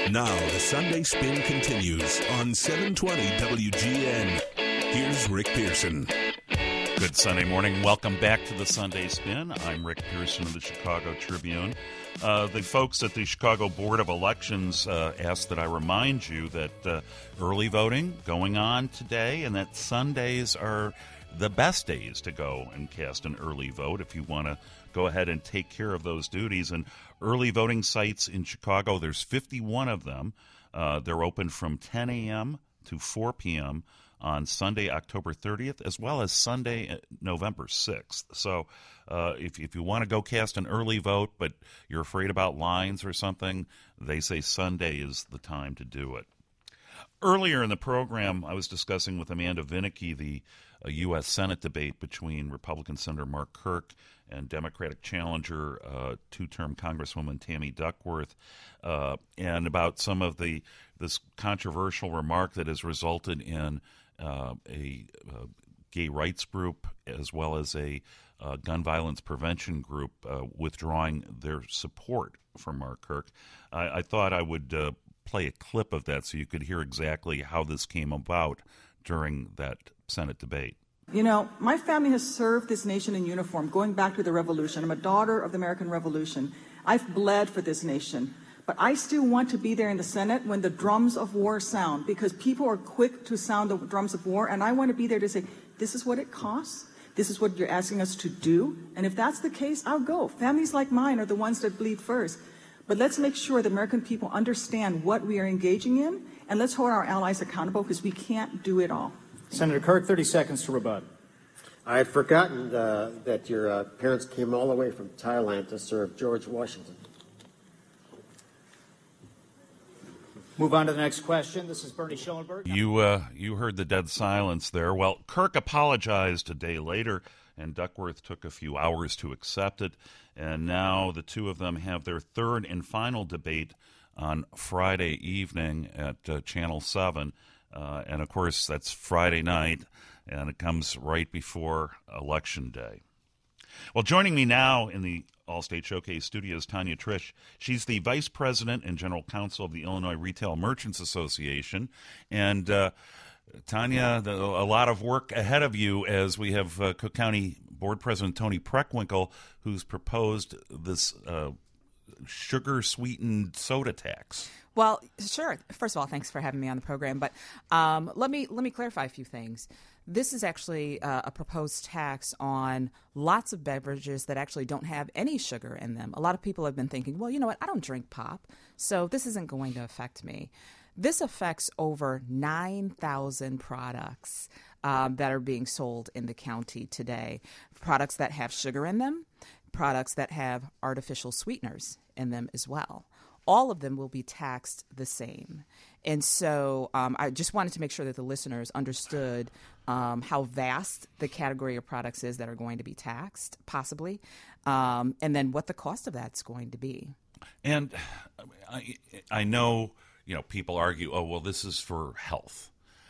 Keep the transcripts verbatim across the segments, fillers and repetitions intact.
Now the Sunday Spin continues on seven twenty W G N. Here's Rick Pearson. Good Sunday morning. Welcome back to the Sunday Spin. I'm Rick Pearson of the Chicago Tribune. Uh, the folks at the Chicago Board of Elections uh, asked that I remind you that uh, early voting going on today, and that Sundays are the best days to go and cast an early vote if you want to go ahead and take care of those duties. And early voting sites in Chicago, there's fifty-one of them. Uh, they're open from ten a.m. to four p.m. on Sunday, October thirtieth, as well as Sunday, November sixth. So uh, if, if you want to go cast an early vote, but you're afraid about lines or something, they say Sunday is the time to do it. Earlier in the program, I was discussing with Amanda Vinicky the uh, U S Senate debate between Republican Senator Mark Kirk and Democratic challenger, uh, two-term Congresswoman Tammy Duckworth, uh, and about some of the this controversial remark that has resulted in uh, a uh, gay rights group as well as a uh, gun violence prevention group uh, withdrawing their support for Mark Kirk. I, I thought I would uh, play a clip of that so you could hear exactly how this came about during that Senate debate. You know, my family has served this nation in uniform going back to the Revolution. I'm a daughter of the American Revolution. I've bled for this nation. But I still want to be there in the Senate when the drums of war sound, because people are quick to sound the drums of war, and I want to be there to say, this is what it costs, this is what you're asking us to do, and if that's the case, I'll go. Families like mine are the ones that bleed first. But let's make sure the American people understand what we are engaging in, and let's hold our allies accountable, because we can't do it all. Senator Kirk, thirty seconds to rebut. I had forgotten uh, that your uh, parents came all the way from Thailand to serve George Washington. Move on to the next question. This is Bernie Schoenberg. You uh, you heard the dead silence there. Well, Kirk apologized a day later, and Duckworth took a few hours to accept it. And now the two of them have their third and final debate on Friday evening at uh, Channel seven. Uh, and, of course, that's Friday night, and it comes right before Election Day. Well, joining me now in the All-State Showcase studio is Tanya Trish. She's the Vice President and General Counsel of the Illinois Retail Merchants Association. And, uh, Tanya, the, a lot of work ahead of you as we have uh, Cook County Board President Tony Preckwinkle, who's proposed this uh, sugar-sweetened soda tax. Well, sure. First of all, thanks for having me on the program. But um, let me let me clarify a few things. This is actually uh, a proposed tax on lots of beverages that actually don't have any sugar in them. A lot of people have been thinking, well, you know what, I don't drink pop, so this isn't going to affect me. This affects over nine thousand products um, that are being sold in the county today. Products that have sugar in them, products that have artificial sweeteners in them as well. All of them will be taxed the same. And so um, I just wanted to make sure that the listeners understood um, how vast the category of products is that are going to be taxed, possibly, um, and then what the cost of that's going to be. And I, I know, you know, people argue, oh, well, this is for health.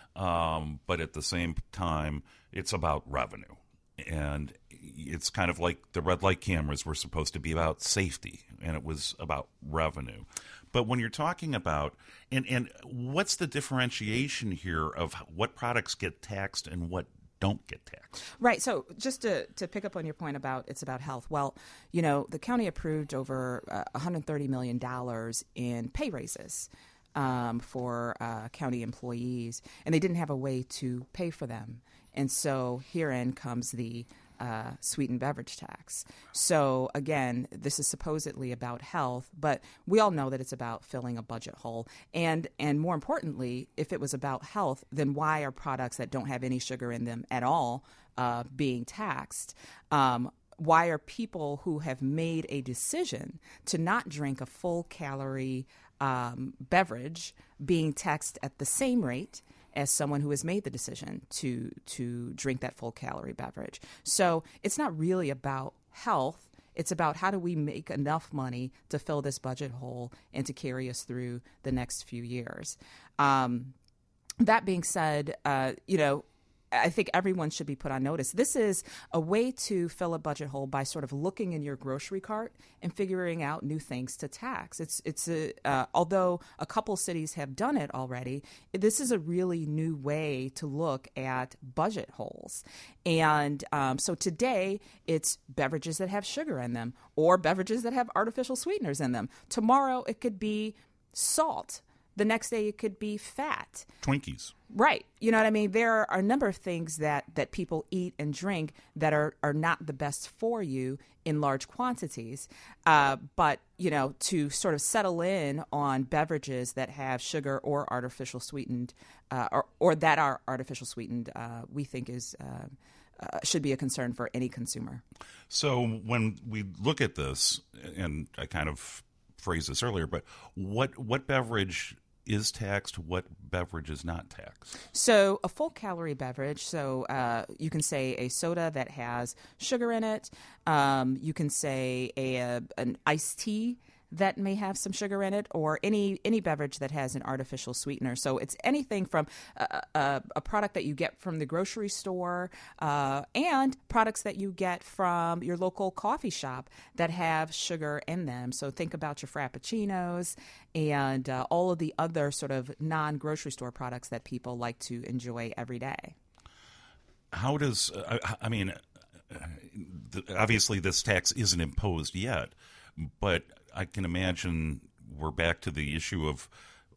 Um, but at the same time, it's about revenue. And it's kind of like the red light cameras were supposed to be about safety, and it was about revenue. But when you're talking about, and, and what's the differentiation here of what products get taxed and what don't get taxed? Right. So just to, to pick up on your point about it's about health, well, you know, the county approved over uh, one hundred thirty million dollars in pay raises um, for uh, county employees, and they didn't have a way to pay for them. And so herein comes the uh, sweetened beverage tax. So again, this is supposedly about health, but we all know that it's about filling a budget hole. And and more importantly, if it was about health, then why are products that don't have any sugar in them at all uh, being taxed? Um, why are people who have made a decision to not drink a full calorie um, beverage being taxed at the same rate as someone who has made the decision to to drink that full calorie beverage? So it's not really about health. It's about how do we make enough money to fill this budget hole and to carry us through the next few years. Um, that being said, uh, you know, I think everyone should be put on notice. This is a way to fill a budget hole by sort of looking in your grocery cart and figuring out new things to tax. It's it's a uh, although a couple cities have done it already, this is a really new way to look at budget holes. And um, so today it's beverages that have sugar in them or beverages that have artificial sweeteners in them. Tomorrow it could be salt. The next day it could be fat. Twinkies. Right. You know what I mean? There are a number of things that, that people eat and drink that are, are not the best for you in large quantities. Uh, but, you know, to sort of settle in on beverages that have sugar or artificial sweetened uh, or, or that are artificial sweetened, uh, we think is uh, uh, should be a concern for any consumer. So when we look at this, and I kind of phrased this earlier, but what what beverage is taxed, what beverage is not taxed? So a full calorie beverage, so uh, you can say a soda that has sugar in it. Um, you can say a, a an iced tea that may have some sugar in it, or any any beverage that has an artificial sweetener. So it's anything from a, a, a product that you get from the grocery store uh, and products that you get from your local coffee shop that have sugar in them. So think about your Frappuccinos and uh, all of the other sort of non-grocery store products that people like to enjoy every day. How does, uh, I mean, obviously this tax isn't imposed yet, but I can imagine we're back to the issue of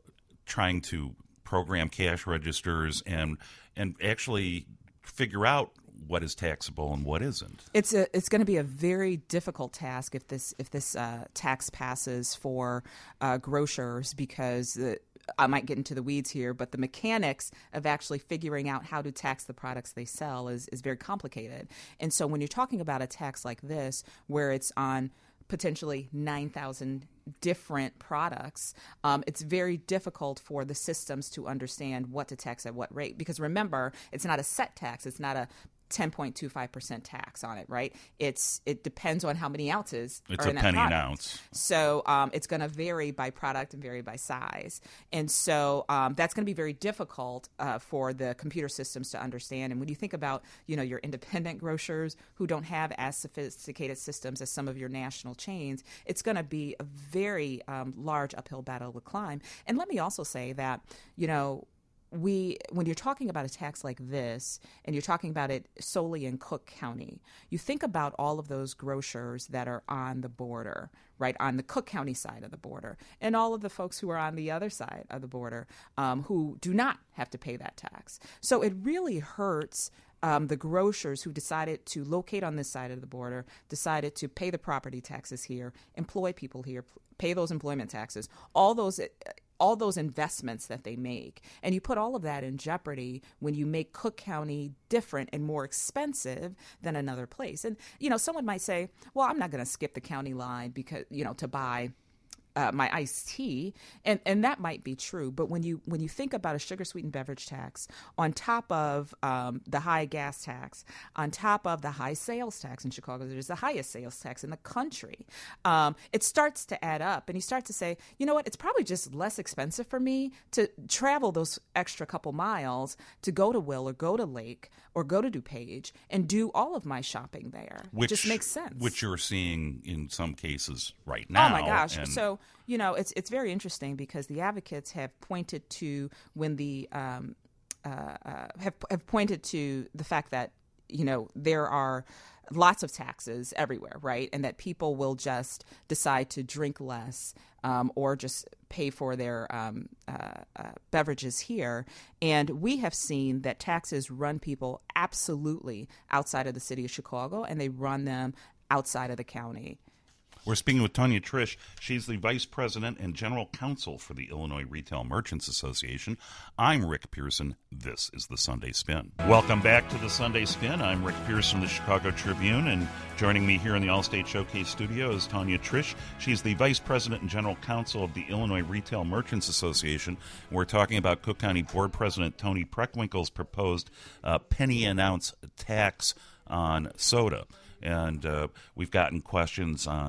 trying to program cash registers and and actually figure out what is taxable and what isn't. It's a it's going to be a very difficult task if this if this uh, tax passes for uh, grocers, because the, I might get into the weeds here, but the mechanics of actually figuring out how to tax the products they sell is is very complicated. And so when you're talking about a tax like this, where it's on potentially nine thousand different products, um, it's very difficult for the systems to understand what to tax at what rate. Because remember, it's not a set tax. It's not a ten point two five percent tax on it, right? It's It depends on how many ounces it's are a in that penny product. an ounce. So um, it's going to vary by product and vary by size. And so um, that's going to be very difficult uh, for the computer systems to understand. And when you think about, you know, your independent grocers who don't have as sophisticated systems as some of your national chains, it's going to be a very um, large uphill battle to climb. And let me also say that, you know, we, when you're talking about a tax like this and you're talking about it solely in Cook County, you think about all of those grocers that are on the border, right, on the Cook County side of the border, and all of the folks who are on the other side of the border um, who do not have to pay that tax. So it really hurts Um, the grocers who decided to locate on this side of the border, decided to pay the property taxes here, employ people here, pay those employment taxes, all those all those investments that they make. And you put all of that in jeopardy when you make Cook County different and more expensive than another place. And, you know, someone might say, well, I'm not going to skip the county line because, you know, to buy Uh, my iced tea, and, and that might be true. But when you when you think about a sugar sweetened beverage tax on top of um, the high gas tax, on top of the high sales tax in Chicago, there's the highest sales tax in the country. Um, it starts to add up, and you start to say, you know what? It's probably just less expensive for me to travel those extra couple miles to go to Will or go to Lake or go to DuPage and do all of my shopping there. Which it just makes sense. Which you're seeing in some cases right now. Oh my gosh! And so you know, it's it's very interesting because the advocates have pointed to when the um, uh, uh, have have pointed to the fact that, you know, there are lots of taxes everywhere, right? And that people will just decide to drink less um, or just pay for their um, uh, uh, beverages here. And we have seen that taxes run people absolutely outside of the city of Chicago, and they run them outside of the county. We're speaking with Tanya Trish. She's the Vice President and General Counsel for the Illinois Retail Merchants Association. I'm Rick Pearson. This is the Sunday Spin. Welcome back to the Sunday Spin. I'm Rick Pearson of the Chicago Tribune, and joining me here in the Allstate Showcase studio is Tanya Trish. She's the Vice President and General Counsel of the Illinois Retail Merchants Association. We're talking about Cook County Board President Tony Preckwinkle's proposed uh, penny an ounce tax on soda. And uh, we've gotten questions on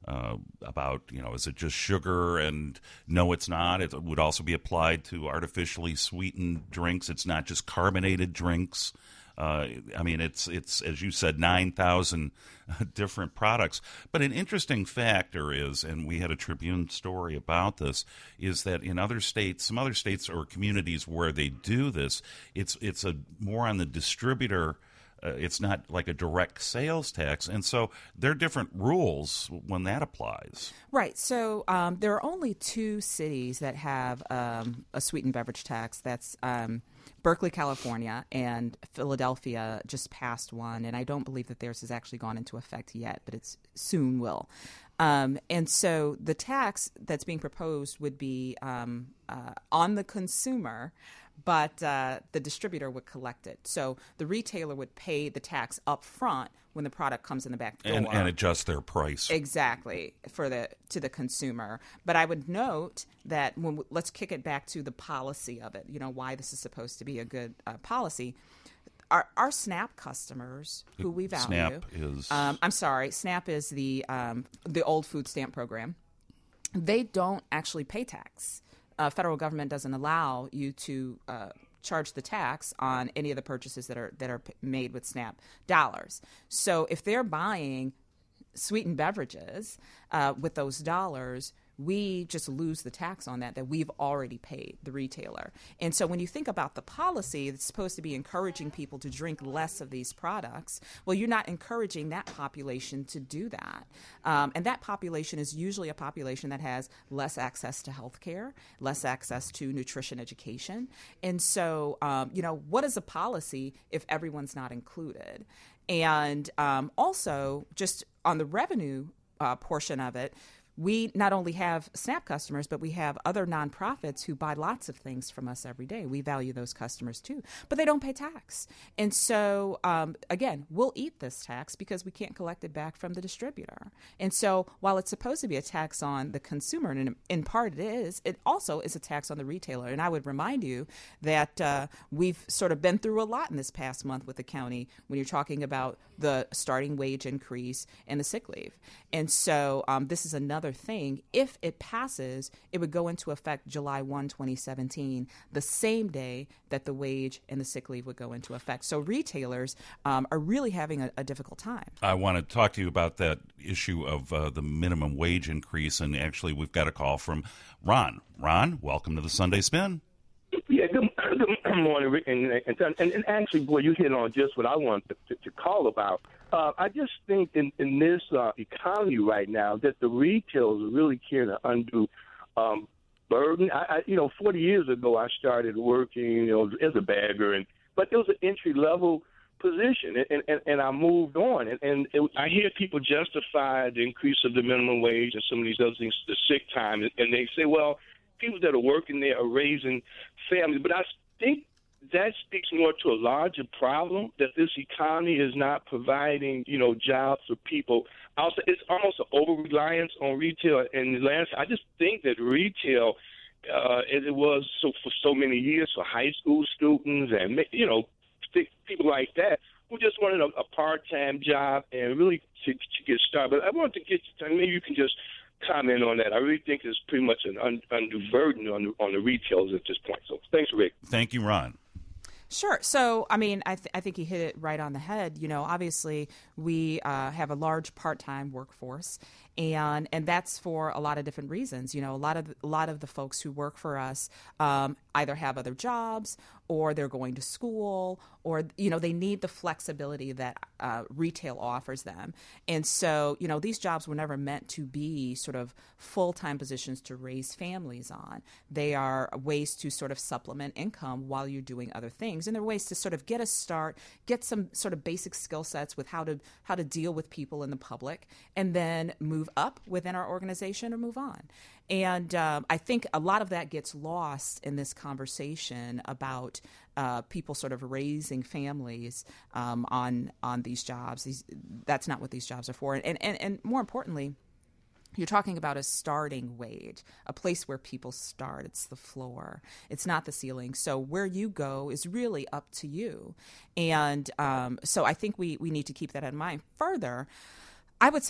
uh, about, you know, is it just sugar? And no, it's not. It would also be applied to artificially sweetened drinks. It's not just carbonated drinks. Uh, I mean, it's, it's as you said, nine thousand different products. But an interesting factor is, and we had a Tribune story about this, is that in other states, some other states or communities where they do this, it's it's a more on the distributor. Uh, it's not like a direct sales tax. And so there are different rules when that applies. Right. So um, there are only two cities that have um, a sweetened beverage tax. That's um, Berkeley, California, and Philadelphia just passed one. And I don't believe that theirs has actually gone into effect yet, but it soon will. Um, and so the tax that's being proposed would be um, uh, on the consumer, but uh, the distributor would collect it. So the retailer would pay the tax up front when the product comes in the back door. And, and adjust their price. Exactly, for the to the consumer. But I would note that when we, let's kick it back to the policy of it, you know, why this is supposed to be a good uh, policy. Our, our SNAP customers, who we value. SNAP is? Um, I'm sorry, SNAP is the um, the old food stamp program. They don't actually pay tax. Uh, federal government doesn't allow you to uh, charge the tax on any of the purchases that are that are p- made with SNAP dollars. So if they're buying sweetened beverages uh, with those dollars, we just lose the tax on that that we've already paid the retailer. And so when you think about the policy that's supposed to be encouraging people to drink less of these products, well, you're not encouraging that population to do that. Um, and that population is usually a population that has less access to health care, less access to nutrition education. And so, um, you know, what is a policy if everyone's not included? And um, also, just on the revenue uh, portion of it, we not only have SNAP customers, but we have other nonprofits who buy lots of things from us every day. We value those customers too, but they don't pay tax. And so, um, again, we'll eat this tax because we can't collect it back from the distributor. And so while it's supposed to be a tax on the consumer, and in, in part it is, it also is a tax on the retailer. And I would remind you that uh, we've sort of been through a lot in this past month with the county when you're talking about the starting wage increase and the sick leave. And so um, this is another thing. If it passes, it would go into effect July first, twenty seventeen, the same day that the wage and the sick leave would go into effect. So retailers um, are really having a, a difficult time. I want to talk to you about that issue of uh, the minimum wage increase, and actually we've got a call from Ron. Ron, welcome to the Sunday Spin. Yeah, good, good morning, Rick. And, and, and, and actually, boy, you hit on just what I wanted to, to, to call about. Uh, I just think in, in this uh, economy right now that the retailers are really carrying an undue um, burden. I, I, you know, forty years ago, I started working, you know, as a bagger, and but it was an entry-level position, and, and, and I moved on. And, and it, I hear people justify the increase of the minimum wage and some of these other things, the sick time, and, and they say, well, people that are working there are raising families. But I think that speaks more to a larger problem, that this economy is not providing, you know, jobs for people. Also, it's almost an over-reliance on retail. And last, I just think that retail, uh, as it was so for so many years for high school students and, you know, people like that, who just wanted a, a part-time job and really to, to get started. But I wanted to get you, maybe you can just comment on that. I really think it's pretty much an un, undue burden on, on the retailers at this point. So thanks, Rick. Thank you, Ron. Sure. So, I mean, I, th- I think you hit it right on the head. You know, obviously, we uh, have a large part-time workforce, and and that's for a lot of different reasons. You know, a lot of a lot of the folks who work for us um, either have other jobs, or they're going to school, or, you know, they need the flexibility that uh, retail offers them. And so, you know, these jobs were never meant to be sort of full-time positions to raise families on. They are ways to sort of supplement income while you're doing other things. And they're ways to sort of get a start, get some sort of basic skill sets with how to how to deal with people in the public, and then move up within our organization or move on. And um, I think a lot of that gets lost in this conversation about uh, people sort of raising families um, on on these jobs. These, that's not what these jobs are for. And, and, and more importantly, you're talking about a starting wage, a place where people start. It's the floor. It's not the ceiling. So where you go is really up to you. And um, so I think we, we need to keep that in mind. Further, I would say that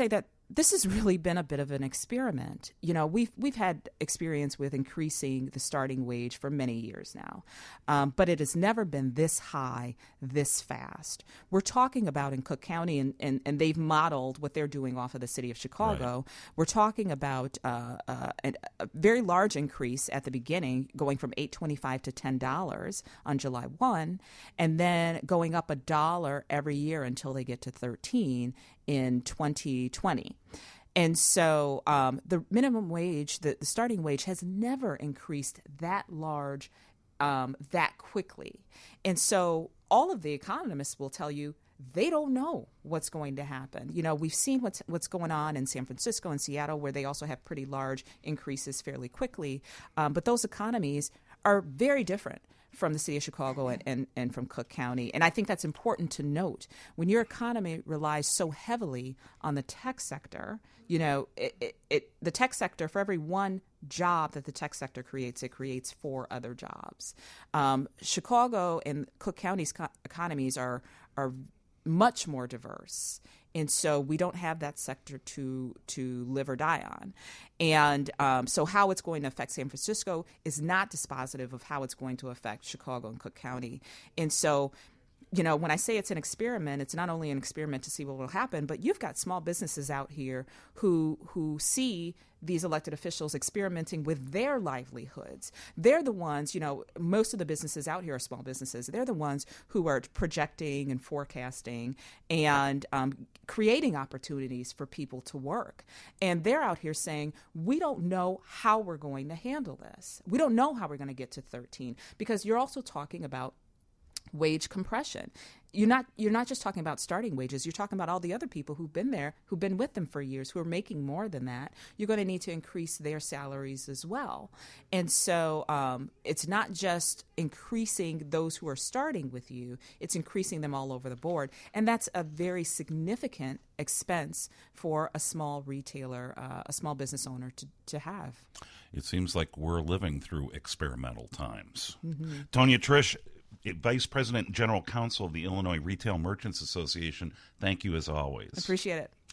this has really been a bit of an experiment. You know, we've we've had experience with increasing the starting wage for many years now, um, but it has never been this high, this fast. We're talking about in Cook County, and, and, and they've modeled what they're doing off of the city of Chicago. Right. We're talking about uh, uh, a, a very large increase at the beginning, going from eight twenty-five to ten dollars on July first, and then going up a dollar every year until they get to thirteen in twenty twenty. And so um, the minimum wage, the, the starting wage has never increased that large, um, that quickly. And so all of the economists will tell you they don't know what's going to happen. You know, we've seen what's what's going on in San Francisco and Seattle, where they also have pretty large increases fairly quickly. Um, but those economies are very different from the city of Chicago and, and, and from Cook County. And I think that's important to note. When your economy relies so heavily on the tech sector, you know, it, it, it, the tech sector, for every one job that the tech sector creates, it creates four other jobs. Um, Chicago and Cook County's co- economies are are much more diverse. And so we don't have that sector to to live or die on. And um, so how it's going to affect San Francisco is not dispositive of how it's going to affect Chicago and Cook County. And so, you know, when I say it's an experiment, it's not only an experiment to see what will happen, but you've got small businesses out here who who see these elected officials experimenting with their livelihoods. They're the ones, you know, most of the businesses out here are small businesses. They're the ones who are projecting and forecasting and um, creating opportunities for people to work. And they're out here saying, we don't know how we're going to handle this. We don't know how we're going to get to thirteen, because you're also talking about wage compression. You're not you're not just talking about starting wages. You're talking about all the other people who've been there, who've been with them for years, who are making more than that. You're going to need to increase their salaries as well. And so um, it's not just increasing those who are starting with you, it's increasing them all over the board. And that's a very significant expense for a small retailer, uh, a small business owner to, to have. It seems like we're living through experimental times. Mm-hmm. Tonya Trish, Vice President and General Counsel of the Illinois Retail Merchants Association, thank you as always. Appreciate it.